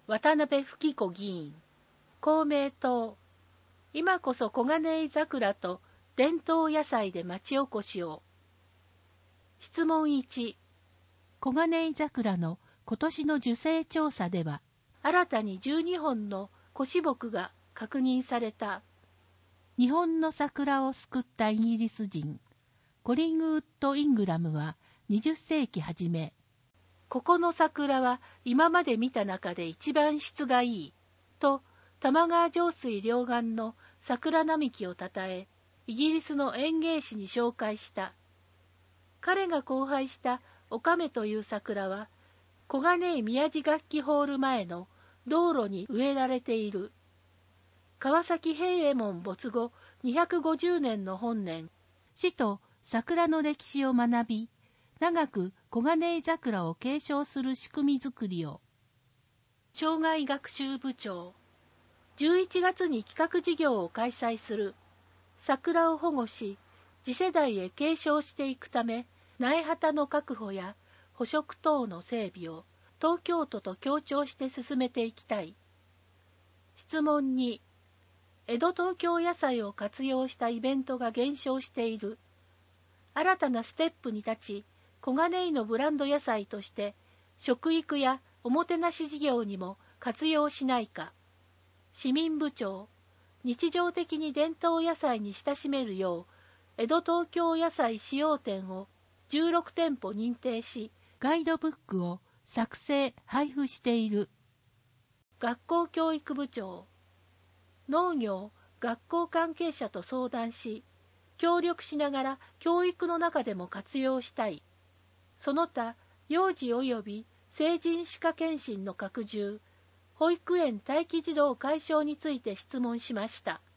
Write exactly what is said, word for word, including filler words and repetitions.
渡辺富子議員、公明党、今こそ小金井桜と伝統野菜で町おこしを。質問いち、 小金井桜の今年の受精調査では、 新たにじゅうにほんの古子木が確認された。 日本の桜を救ったイギリス人、コリングウッド・イングラムはにじゅっせいき初め、 ここの桜は今まで見た中で一番質がいい、と玉川上水両岸の桜並木をたたえ、イギリスの園芸誌に紹介した。彼が交配したオカメという桜は、小金井宮地楽器ホール前の道路に植えられている。川崎平右衛門没後にひゃくごじゅうねんの本年、 市と桜の歴史を学び、長く小金井桜を継承する仕組みづくりを。 生涯学習部長、じゅういちがつに企画事業を開催する。桜を保護し、次世代へ継承していくため、苗畑の確保や捕食等の整備を東京都と協調して進めていきたい。質問に、江戸東京野菜を活用したイベントが減少している。新たなステップに立ち、小金井のブランド野菜として、食育やおもてなし事業にも活用しないか。市民部長、日常的に伝統野菜に親しめるよう、江戸東京野菜使用店をじゅうろくてんぽ認定し、 ガイドブックを作成・配布している。 学校教育部長、農業・学校関係者と相談し、協力しながら教育の中でも活用したい。その他、幼児及び成人歯科検診の拡充、保育園待機児童解消について質問しました。